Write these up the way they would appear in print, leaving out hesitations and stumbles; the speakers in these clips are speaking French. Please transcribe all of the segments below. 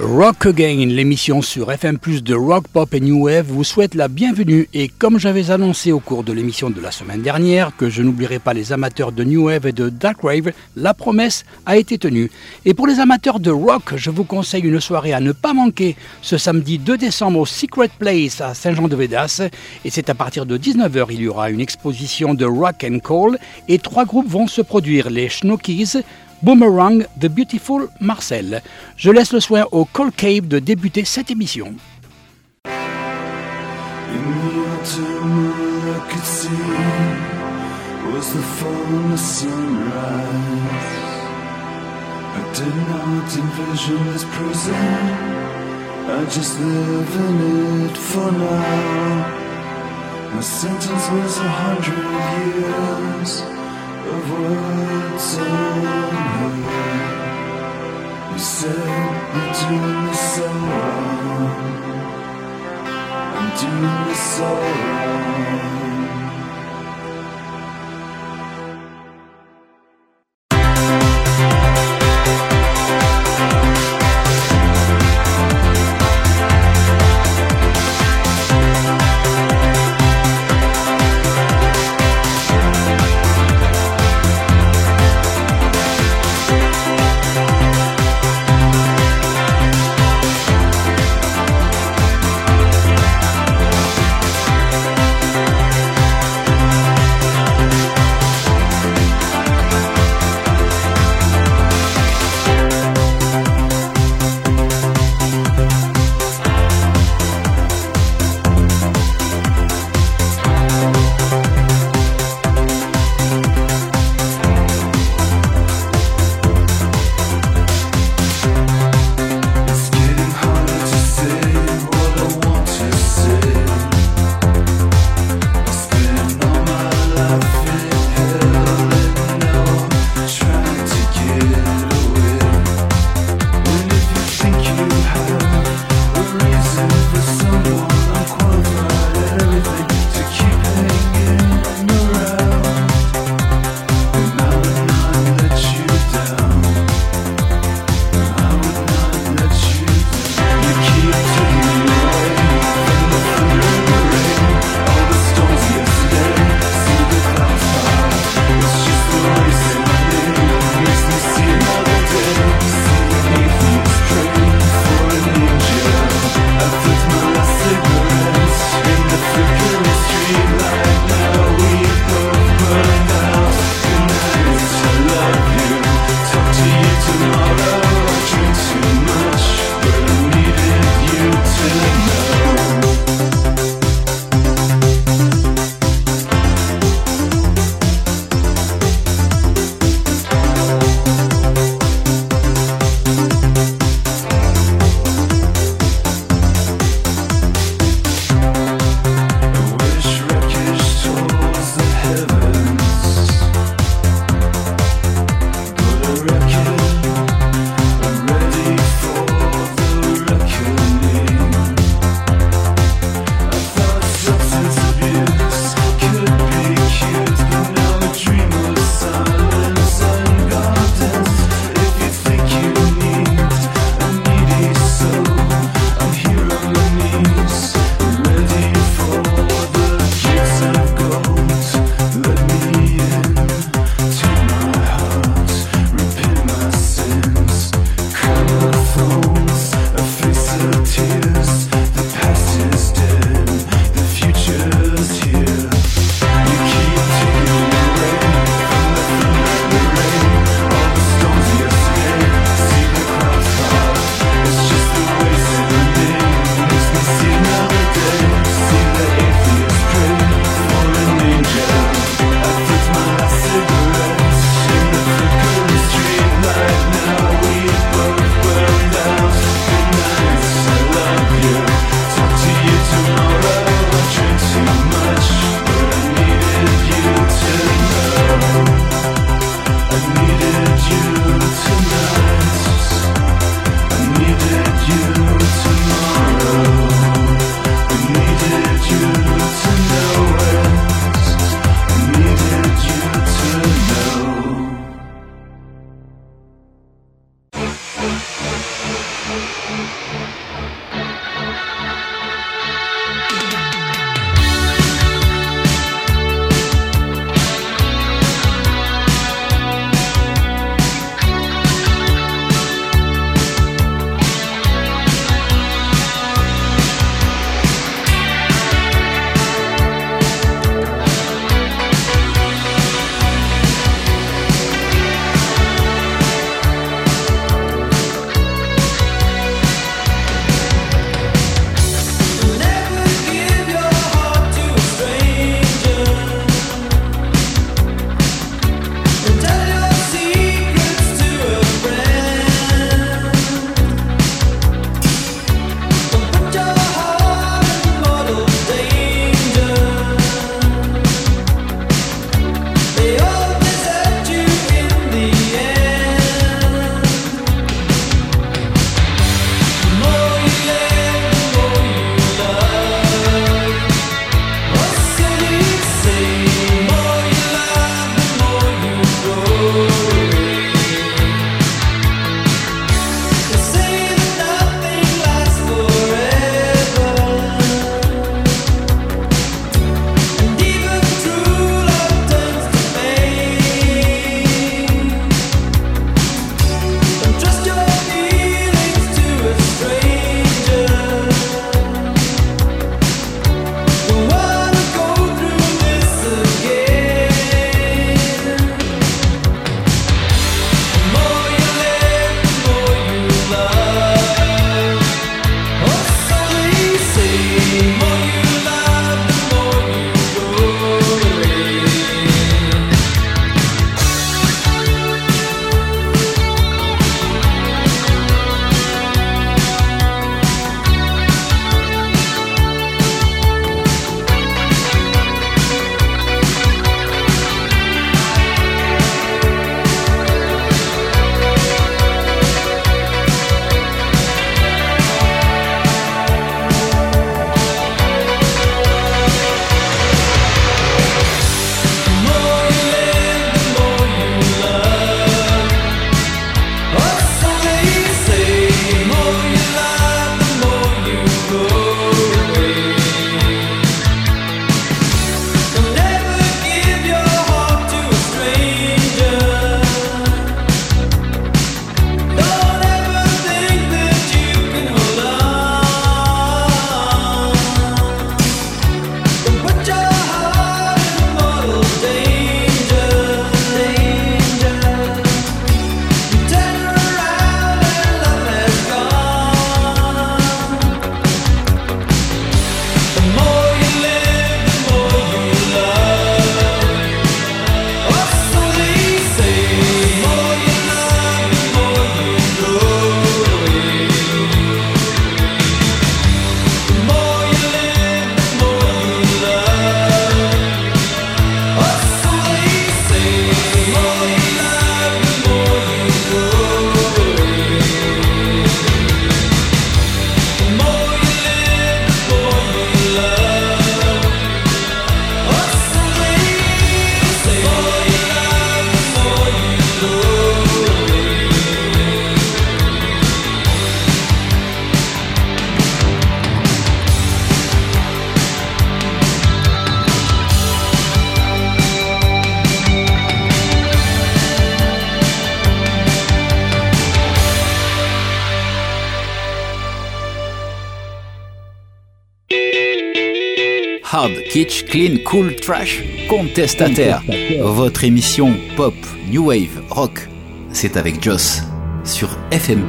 Rock Again, l'émission sur FM+, de Rock, Pop et New Wave, vous souhaite la bienvenue. Et comme j'avais annoncé au cours de l'émission de la semaine dernière que je n'oublierai pas les amateurs de New Wave et de Dark Wave, la promesse a été tenue. Et pour les amateurs de rock, je vous conseille une soirée à ne pas manquer ce samedi 2 décembre au Secret Place à Saint-Jean-de-Védas. Et c'est à partir de 19h, il y aura une exposition de rock and call et 3 groupes vont se produire, les Schnokies, Boomerang, The Beautiful Marcel. Je laisse le soin au Cold Cave de débuter cette émission. Of words only. You said you're doing this so wrong. I'm doing this so wrong. Hard, Kitsch, Clean, Cool, Trash, Contestataire. Votre émission pop, new wave, rock. C'est avec Joss sur FM+.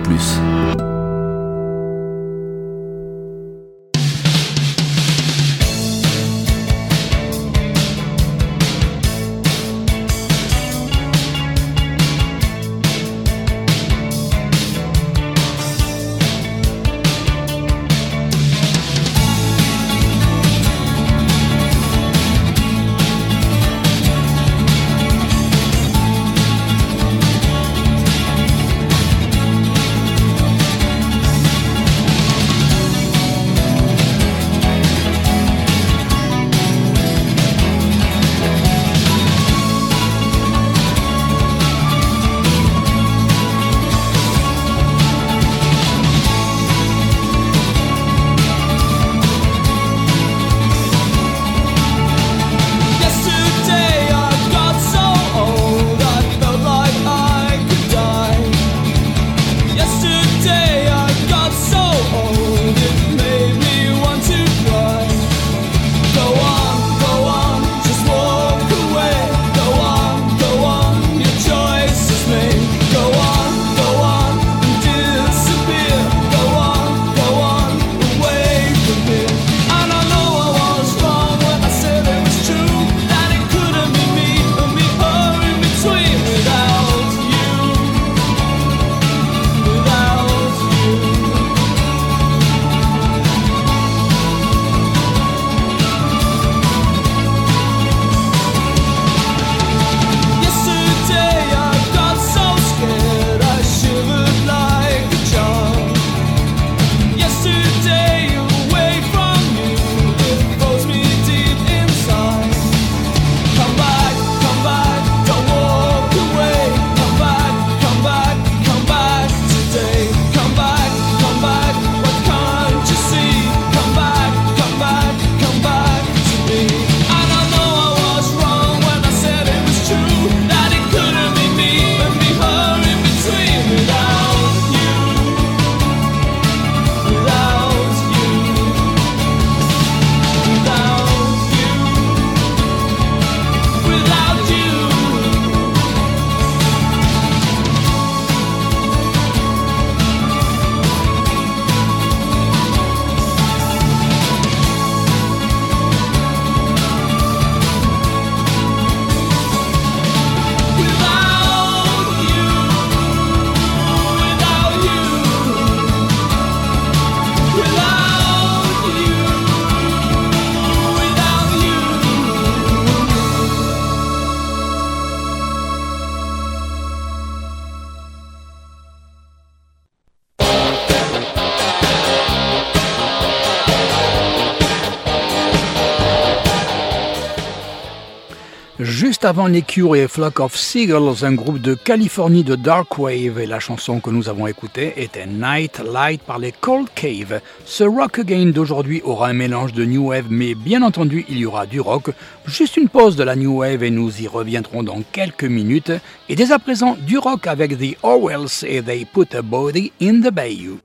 Juste avant les Cure et Flock of Seagulls, un groupe de Californie de Dark Wave, et la chanson que nous avons écoutée était Night Light par les Cold Cave. Ce Rock Again d'aujourd'hui aura un mélange de New Wave, mais bien entendu il y aura du rock. Juste une pause de la New Wave et nous y reviendrons dans quelques minutes. Et dès à présent, du rock avec The Orwells et They Put a Body in the Bayou.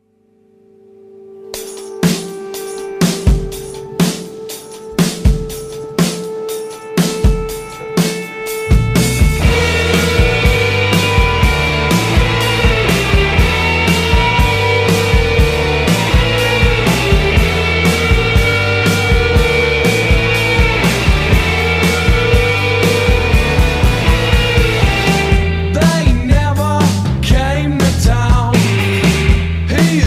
He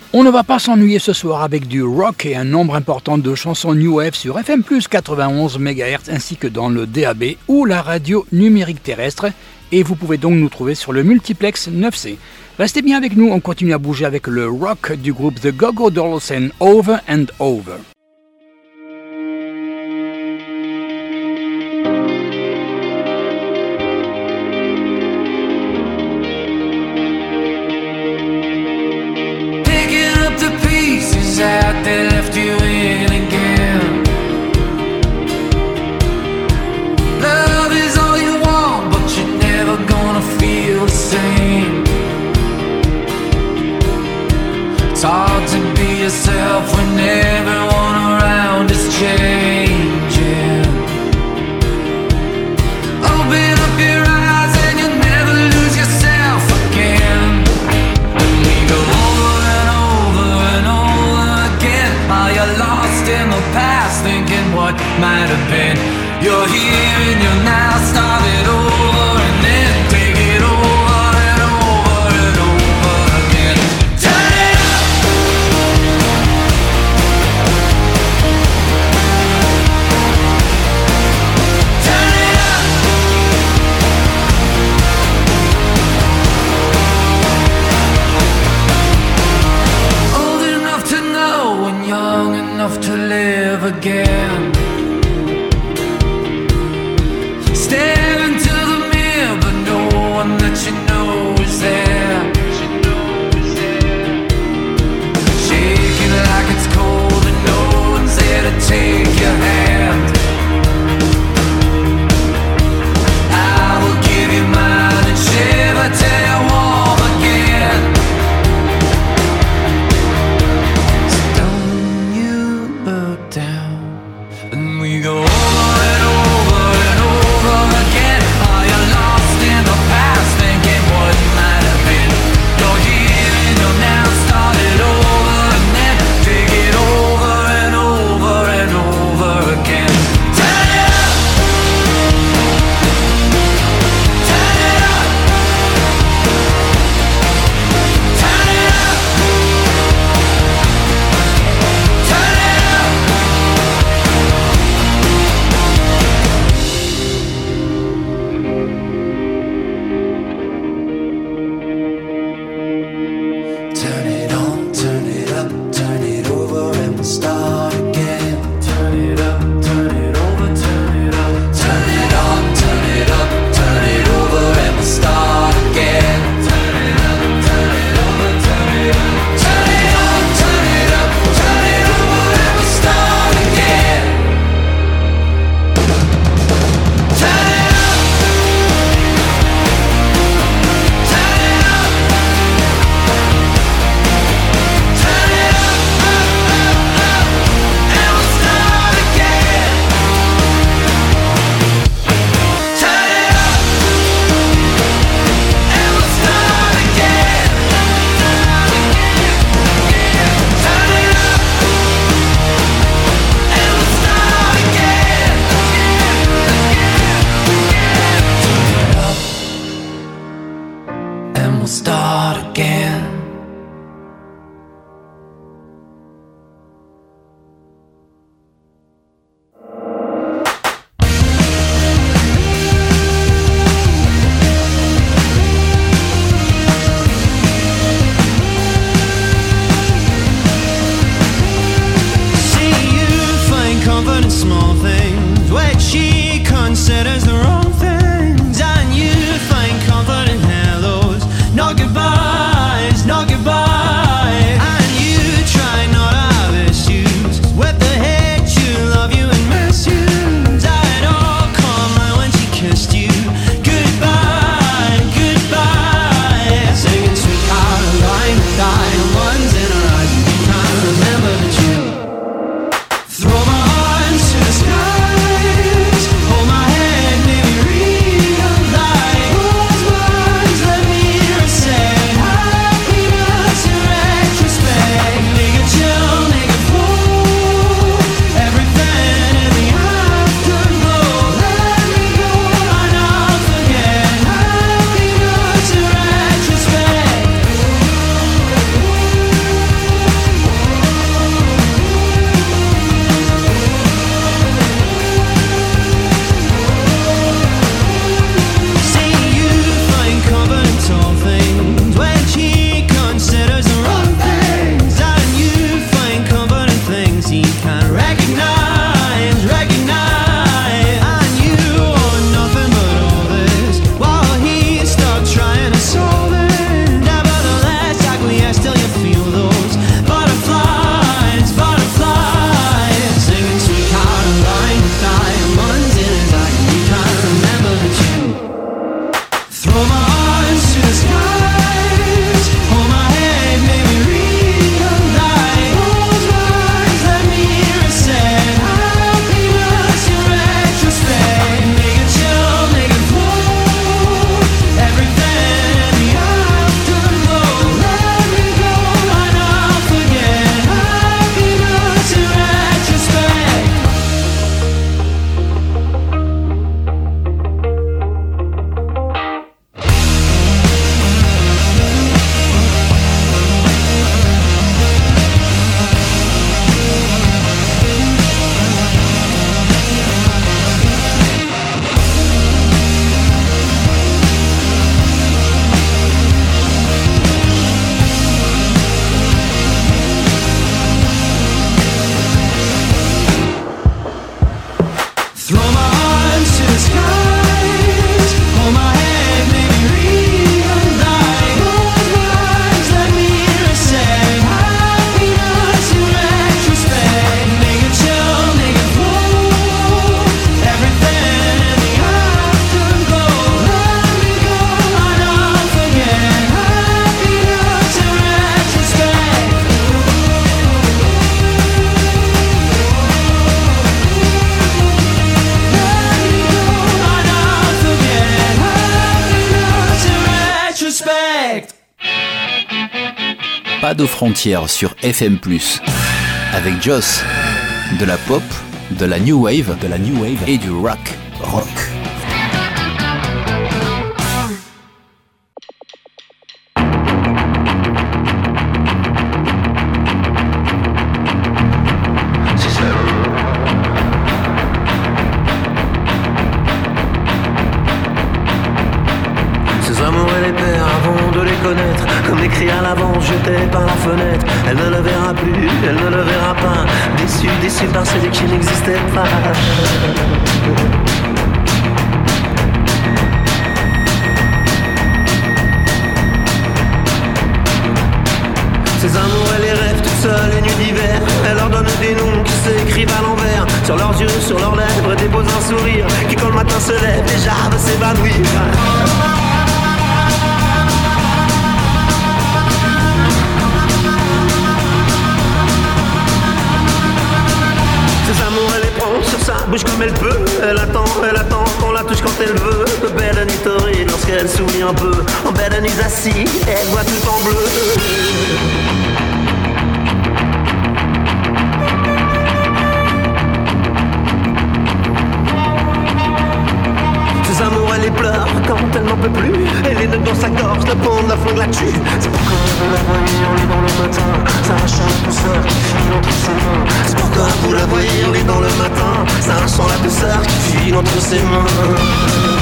On ne va pas s'ennuyer ce soir avec du rock et un nombre important de chansons New Wave sur FM+, 91 MHz ainsi que dans le DAB ou la radio numérique terrestre. Et vous pouvez donc nous trouver sur le multiplex 9C. Restez bien avec nous, on continue à bouger avec le rock du groupe The Go-Go Dolls and Over and Over. Out they left you in again. Love is all you want, but you're never gonna feel the same. It's hard to be yourself when everyone around is changing. Open up your eyes and you'll never lose yourself again. And we go over and over and over again. Are you lost in the past, thinking what might have been? You're here and you're now, start it over and then take it over and over and over again. Turn it up. Turn it up. Old enough to know and young enough to live again. Stare into the mirror, but no one that you know is there. Shaking like it's cold and no one's there to take your hand. I will give you mine and shiver till you're warm again. So don't you look down. And we go over and over and over again. Are you lost in the past, thinking what might have been? You're here and you're now, start it over and then take it over and over and over again. Turn it up. Turn it up. Turn it up. Turn it up. Turn it on, turn it up, turn it over and we'll start again. Turn it up, turn it over, turn it up. Turn it on, turn it up, turn it over and we'll start again. Turn it up, turn it over, turn it up. Turn it on, turn it up, turn it over and we'll start again. Turn it up. Turn it up. Turn it up, and we'll start again. Turn it up, and we'll start again. Turn it up, and we'll start again. Turn it up, and we'll start again. See you find comfort in small things, which she considers the wrong things, and you find comfort in hellos, not goodbyes, not pas de frontières sur FM+. Avec Joss, de la pop, de la new wave et du rock. Comme écrit à l'avance, jeté par la fenêtre. Elle ne le verra plus, elle ne le verra pas. Déçue par celui qui n'existait pas. Ses amours, elle les rêve toute seule les nuits d'hiver. Elle leur donne des noms qui s'écrivent à l'envers. Sur leurs yeux, sur leurs lèvres, dépose un sourire qui quand le matin se lève déjà veut s'évanouir. Ses amours, elle les prend sur sa bouche comme elle peut. Elle attend qu'on la touche quand elle veut. Belle nuit torride lorsqu'elle s'oublie un peu. En belle nuit assis, elle voit tout en bleu. Ses amours, elle les pleure quand elle n'en peut plus. Elle les nœuds dans sa gorge, le pont de la flingue la tue. C'est pourquoi vous la voyez hurler dans le matin, s'arrachant la douceur qui file entre ses mains. C'est pourquoi vous la voyez hurler dans le matin, s'arrachant la douceur qui file entre ses mains.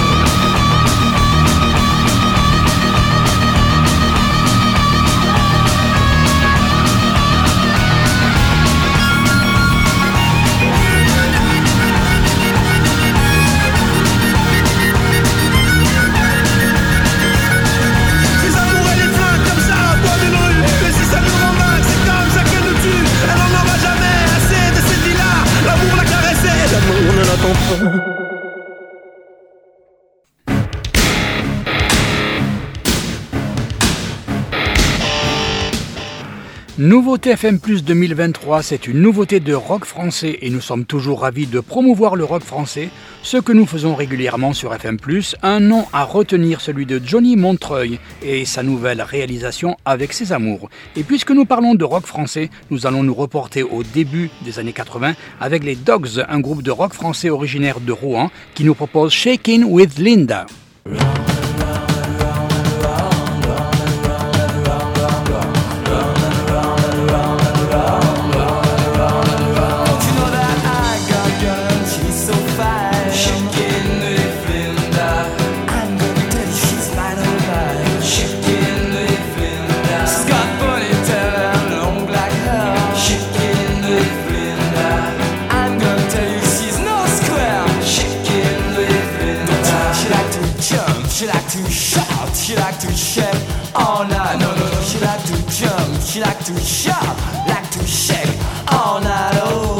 Nouveauté FM+ 2023, c'est une nouveauté de rock français et nous sommes toujours ravis de promouvoir le rock français, ce que nous faisons régulièrement sur FM+. Un nom à retenir, celui de Johnny Montreuil et sa nouvelle réalisation Avec ses amours. Et puisque nous parlons de rock français, nous allons nous reporter au début des années 80 avec les Dogs, un groupe de rock français originaire de Rouen qui nous propose Shakin' with Linda. She like to shake all night. No, she like to jump. She like to shout, like to shake all night. Oh.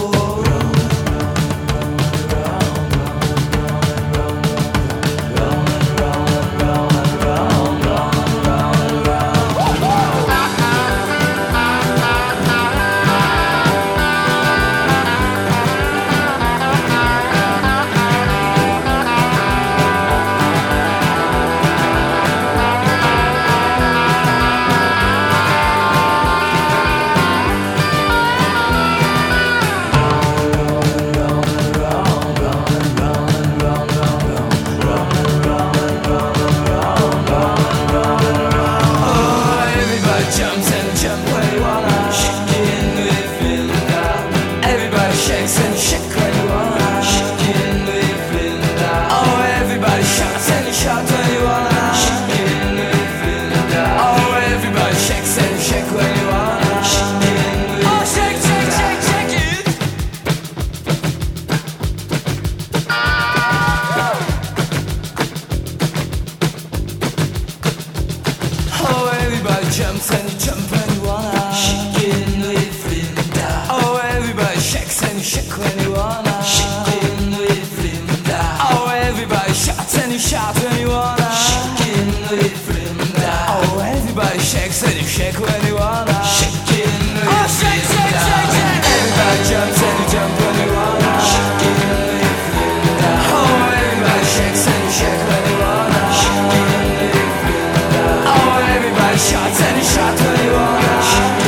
Shots and you shot when you wanna.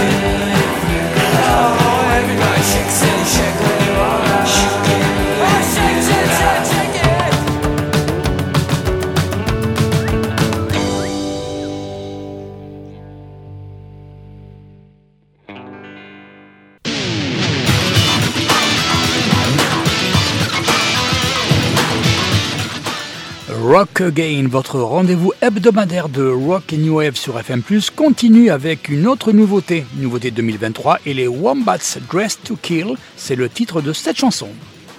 Rock Again, votre rendez-vous hebdomadaire de Rock et New Wave sur FM+, continue avec une autre nouveauté 2023, et les Wombats Dressed to Kill, c'est le titre de cette chanson.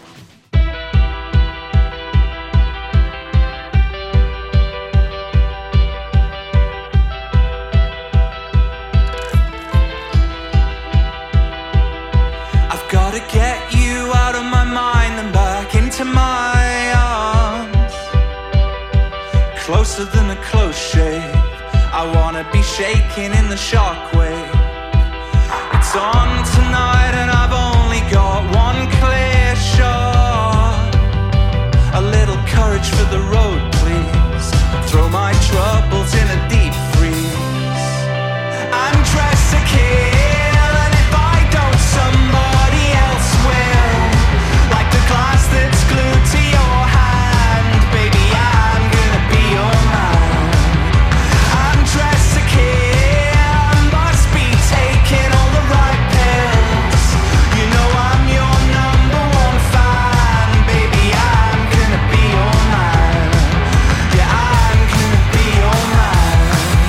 I've gotta get you out of my mind and back into my arms, closer than a close shave. I wanna be shaking in the shockwave. It's on tonight and I've only got one clear shot. A little courage for the road, please. Throw my troubles in a deep freeze. I'm dressed to kill, and if I don't, somebody else will. Like the glass that's glued to your hand, baby, I'm gonna be your man. I'm dressed to kill, must be taking all the right pills. You know I'm your number one fan, baby, I'm gonna be your man. Yeah, I'm gonna be your man.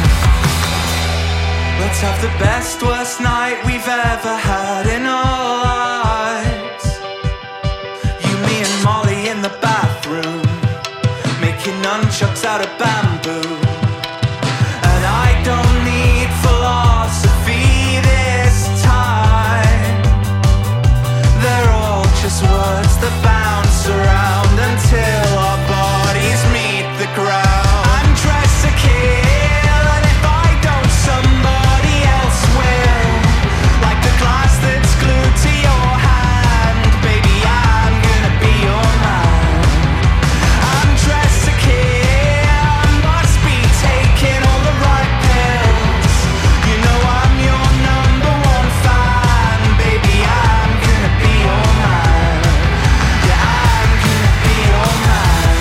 Let's have the best, worst night we've ever had in our lives. You, me and Molly in the bathroom, making nunchucks out of bamboo. And I don't need philosophy this time. They're all just words that bounce around until our bodies meet the ground. I'm dressed to kill, and if I don't, somebody else will. Like the glass that's glued to your hand, baby, I'm gonna be your man. I'm dressed to kill, must be taking all the right pills. You know I'm your number one fan, baby, I'm gonna be your man. Yeah, I'm gonna be your man.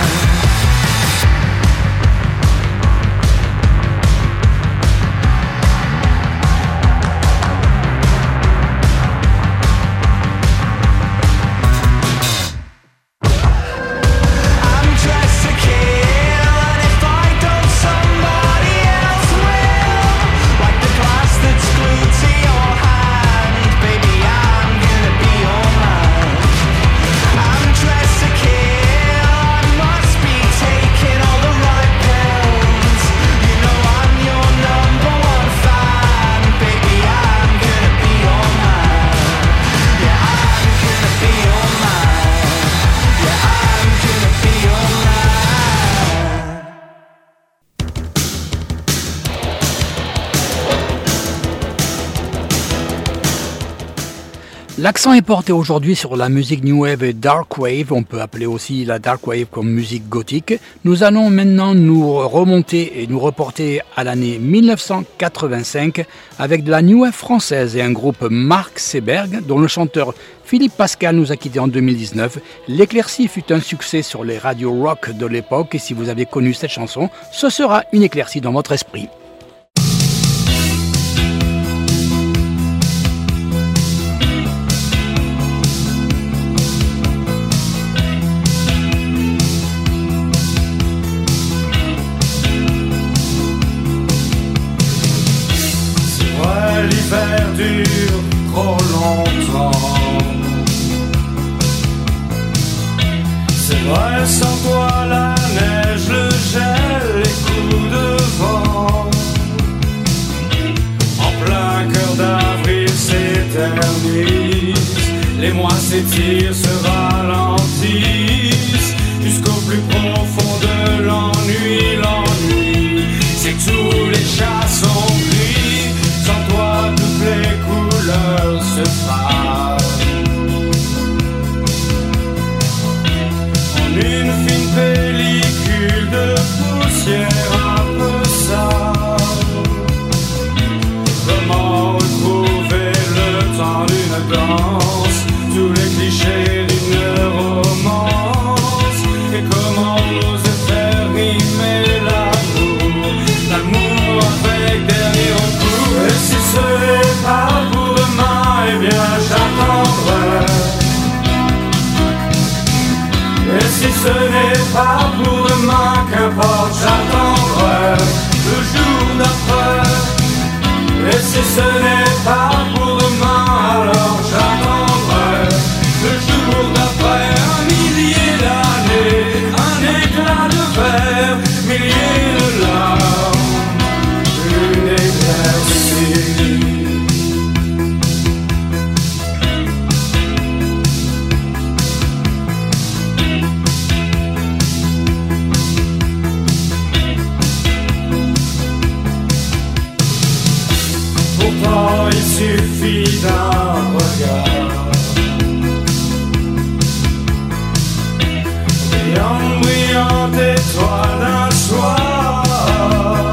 I'm dressed to kill, and if I don't, somebody else will. Like the glass that's glued to your hand, baby, I'm gonna be your man. I'm dressed to kill, I must be taking all the right pills. You know I'm your number one fan, baby, I'm gonna be your man. Yeah, I'm gonna be your man. Yeah, I'm gonna be your man. L'accent est porté aujourd'hui sur la musique New Wave et Dark Wave, on peut appeler aussi la Dark Wave comme musique gothique. Nous allons maintenant nous remonter et nous reporter à l'année 1985 avec de la New Wave française et un groupe Mark Seberg dont le chanteur Philippe Pascal nous a quittés en 2019. L'éclaircie fut un succès sur les radios rock de l'époque et si vous avez connu cette chanson, ce sera une éclaircie dans votre esprit. Ouais, l'hiver dure trop longtemps. C'est vrai, sans toi la neige, le gel, les coups de vent. En plein cœur d'avril s'éternisent, les mois s'étirent, se ralentissent, jusqu'au plus profond de l'ennui. L'ennui, c'est que tous les chats sont gris. Sans toi toutes les couleurs se fanent en une fine pellicule de poussière un peu sale. Comment retrouver le temps d'une danse, tous les clichés d'une romance, et comment oser faire rimer l'amour, l'amour avec dernier recours. Et si ce n'est pas pour demain, eh bien j'attendrai. Et si ce n'est pas pour demain qu'un ce n'est pas pour demain, alors j'attendrai le jour d'après. Un millier d'années, un éclat de verre, milliers de larmes, une éclaircie. Pourtant il suffit d'un regard, brillante, brillante étoile d'un soir,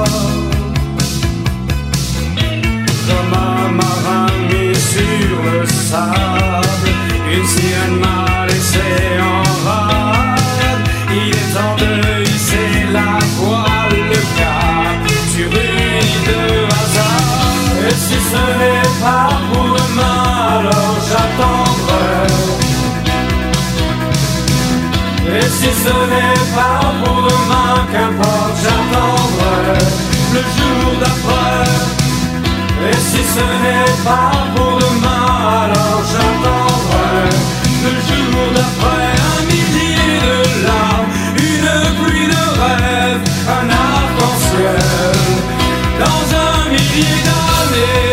comme un marin mis sur le sable, une sirène m'a laissé en rade. Il est temps de hisser la voile, le cap sur une île de hasard. Et si ce n'est pas pour demain, alors j'attendrai. Et si ce n'est pas pour demain, qu'importe, j'attendrai le jour d'après. Et si ce n'est pas pour demain, alors j'attendrai le jour d'après. Un millier de larmes, une pluie de rêves, un arc-en-ciel dans un millier d'années.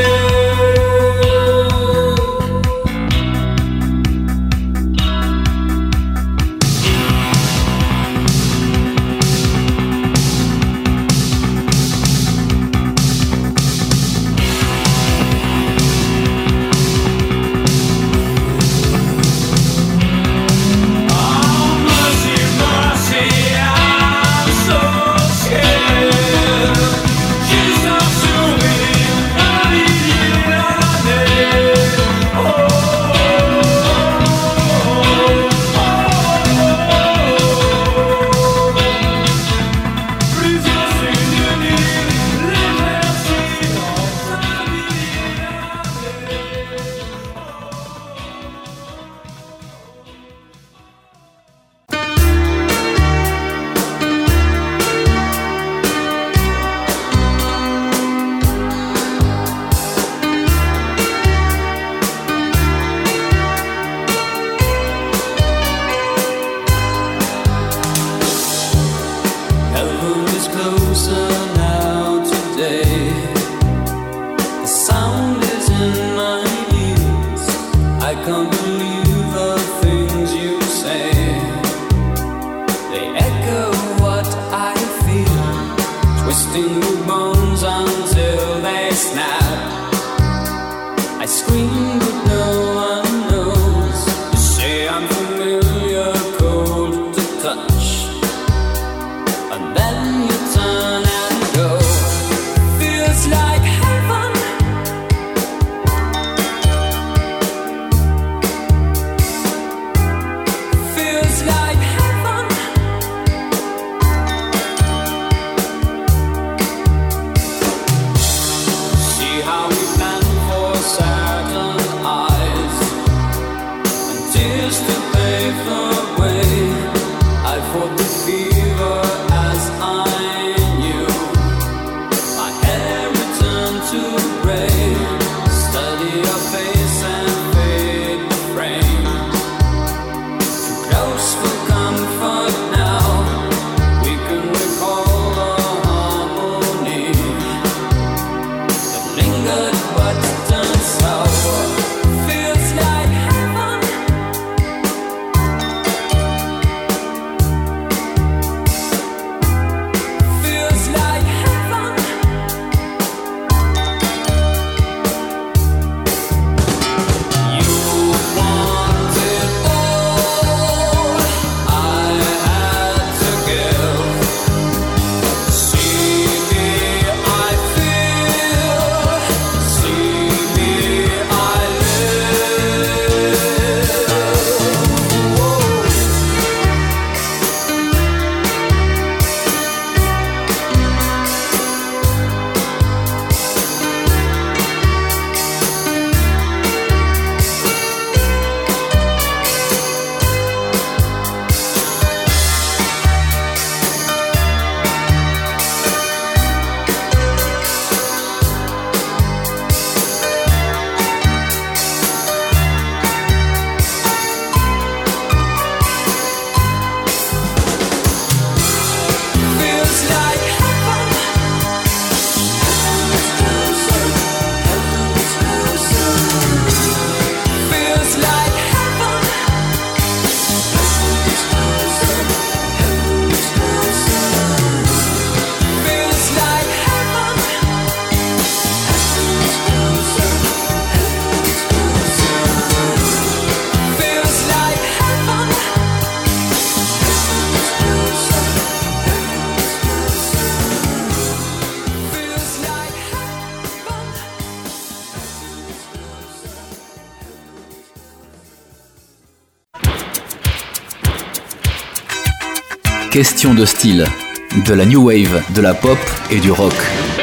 question de style, de la new wave, de la pop et du rock.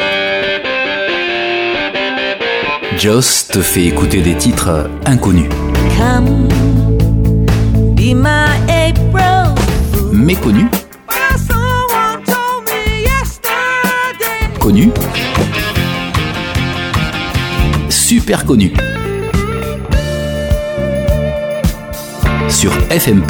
Joss te fait écouter des titres inconnus, Come, be my April fool. méconnus, Well, someone told me yesterday. connus, super connus. Sur FM+.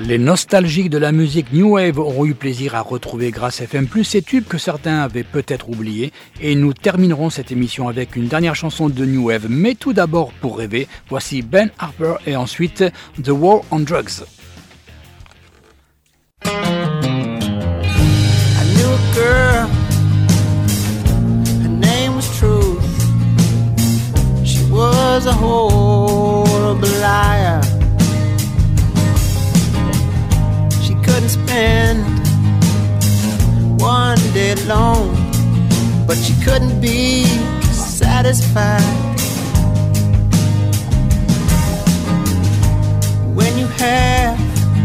Les nostalgiques de la musique New Wave auront eu plaisir à retrouver grâce à FM+, ces tubes que certains avaient peut-être oubliés. Et nous terminerons cette émission avec une dernière chanson de New Wave. Mais tout d'abord, pour rêver, voici Ben Harper et ensuite The War on Drugs. I knew a girl, her name was Truth. She was a horrible liar. She couldn't spend one day alone, but she couldn't be satisfied. When you have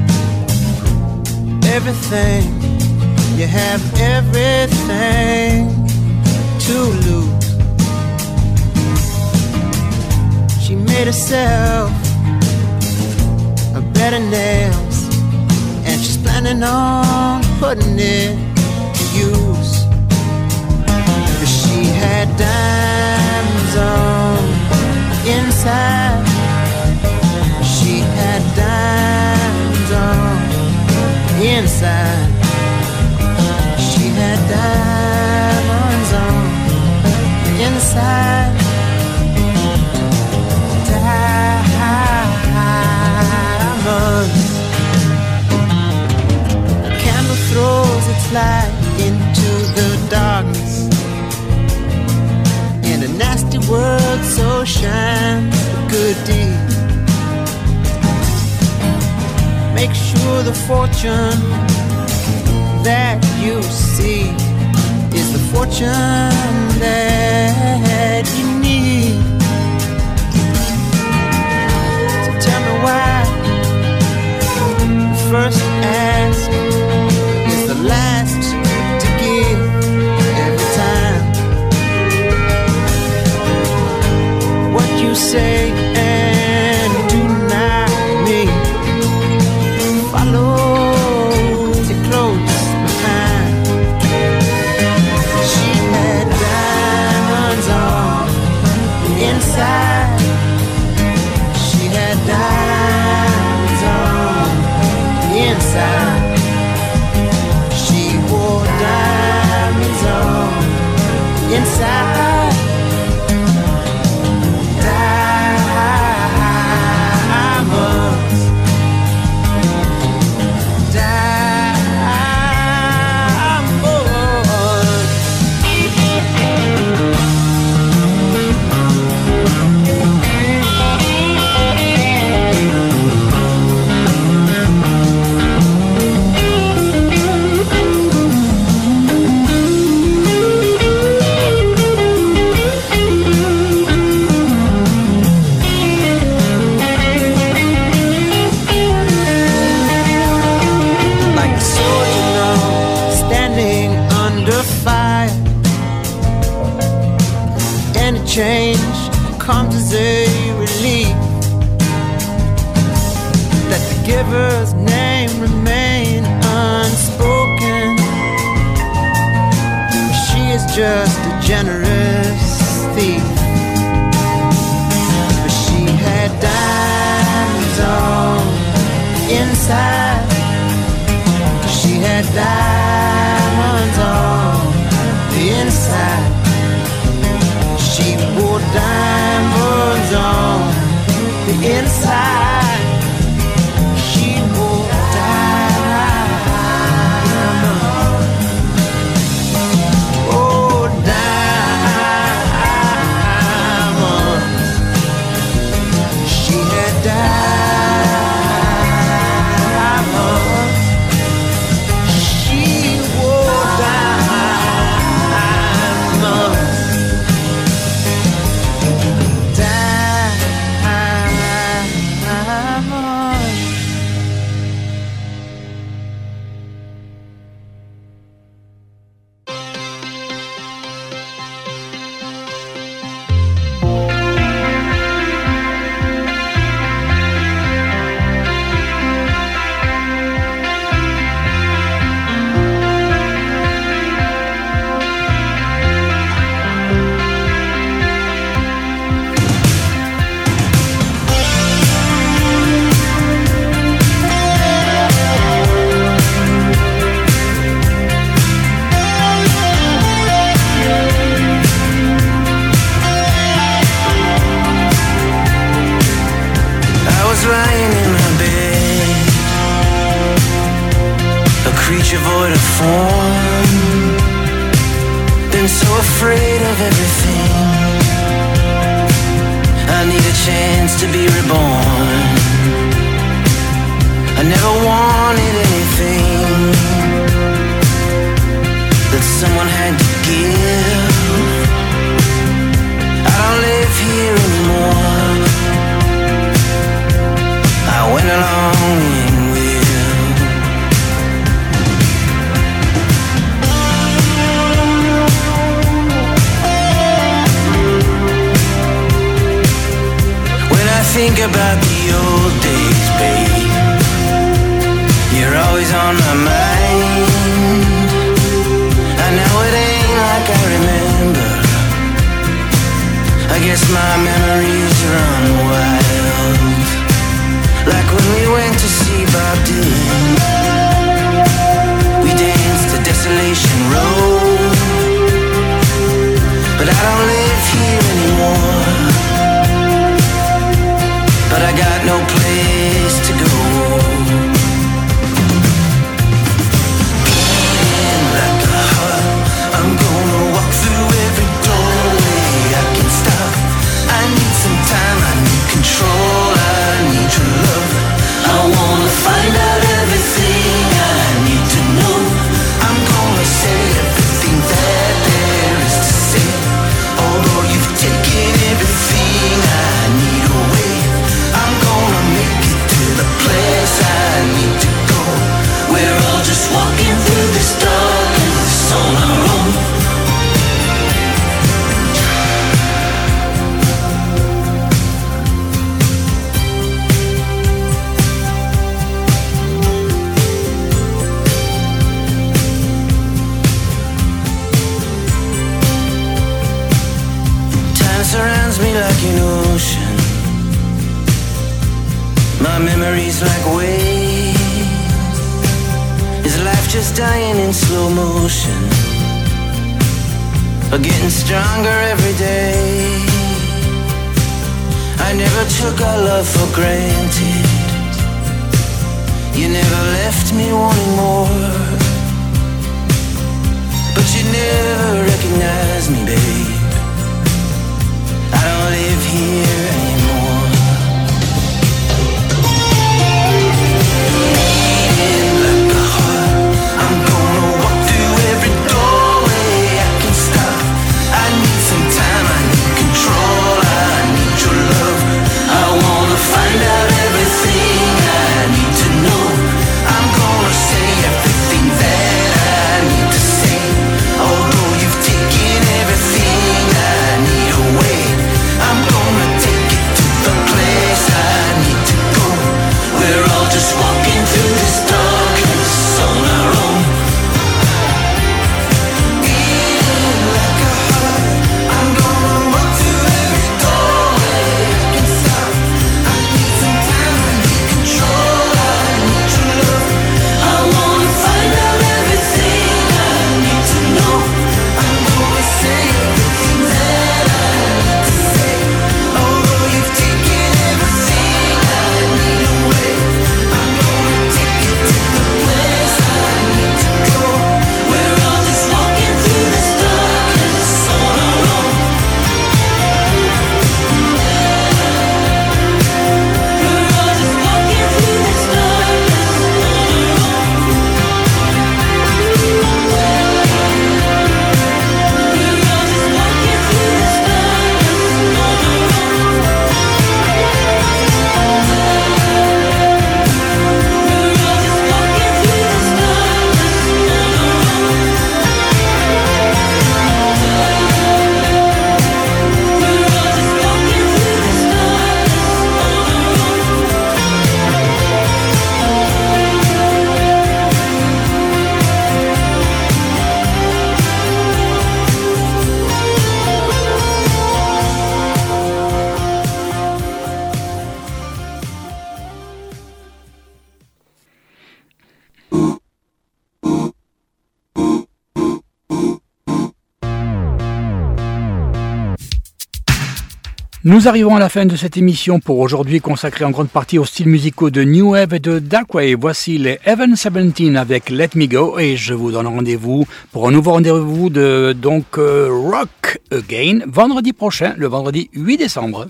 everything, you have everything to lose. She made herself a bed of nails, and she's planning on putting it to use. 'Cause she had diamonds on inside. She had diamonds on inside. She had diamonds on inside. Diamonds. A candle throws its light into the darkness, and a nasty word so shines a good deed. Make sure the fortune that you see is the fortune that you need. So tell me why the first to ask is the last to give every time. What you say and do not mean follows you close behind. She had diamonds on inside. She had diamonds on inside. She wore diamonds on inside. Diamonds. Change comes as a relief. Let the giver's name remain unspoken. She is just a generous thief. But she had diamonds on inside. She had diamonds on the inside. She wore diamonds on the inside. She wore diamonds. Oh, diamonds. She had diamonds. She wore diamonds. which avoid a form. Been so afraid of everything. I need a chance to be reborn. I never wanted anything that someone had to give. I don't live here anymore. I went along with you. When I think about the old days, babe, you're always on my mind. I know it ain't like I remember. I guess my memories run wild. Like when we went to see Bob Dylan. We danced to Desolation Road. But I don't live here anymore. But I got no place to go. Like a heart, I'm gonna walk through every doorway I can stop. I need some time, I need control, I need your love. I wanna find out everything I need to know. I'm gonna say everything that there is to say. Although you've taken everything I need away, I'm gonna make it to the place I need to go. We're all just walking through this darkness on our own. Time surrounds me like an ocean. My memories like waves. Is life just dying in slow motion? Or getting stronger every day? I never took our love for granted. You never left me wanting more. But you never recognized me, babe. I don't live here anymore. Find out everything I need to know. I'm gonna say everything that I need to say. Although you've taken everything I need away, I'm gonna take Nous arrivons à la fin de cette émission pour aujourd'hui consacrée en grande partie aux styles musicaux de New Wave et de Dark Wave. Voici les Heaven 17 avec Let Me Go et je vous donne rendez-vous pour un nouveau rendez-vous de Rock Again vendredi prochain, le vendredi 8 décembre.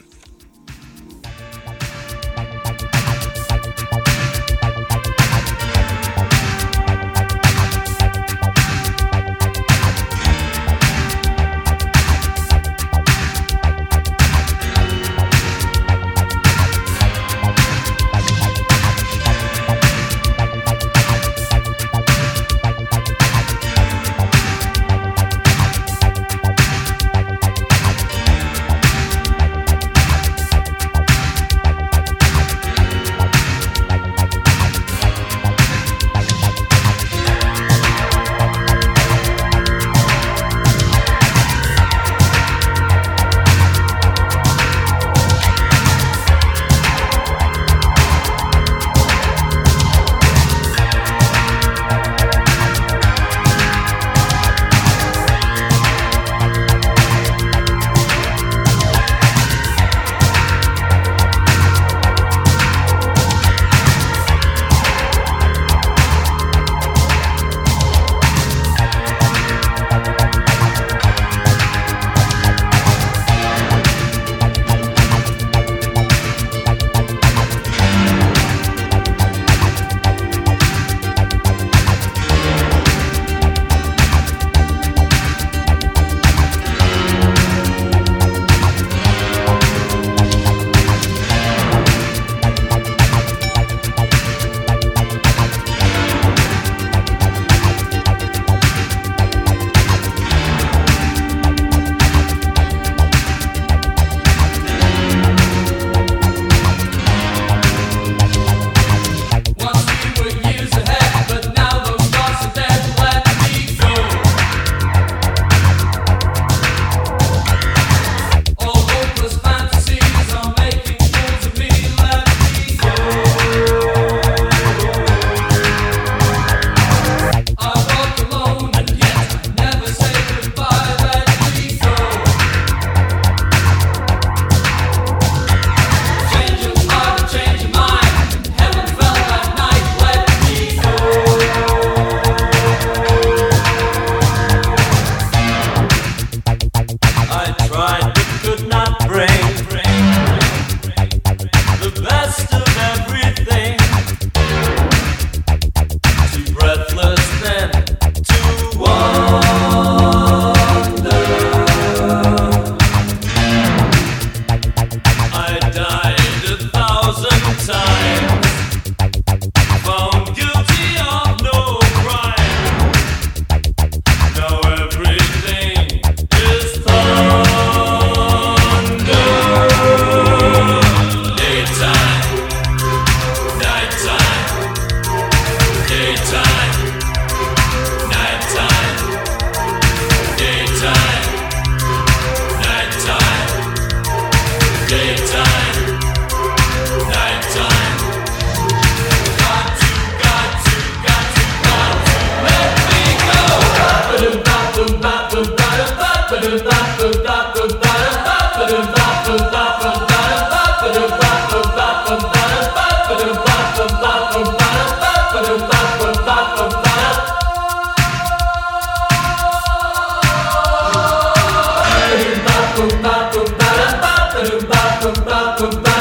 Ba ba ba ba ba ba ba ba ba.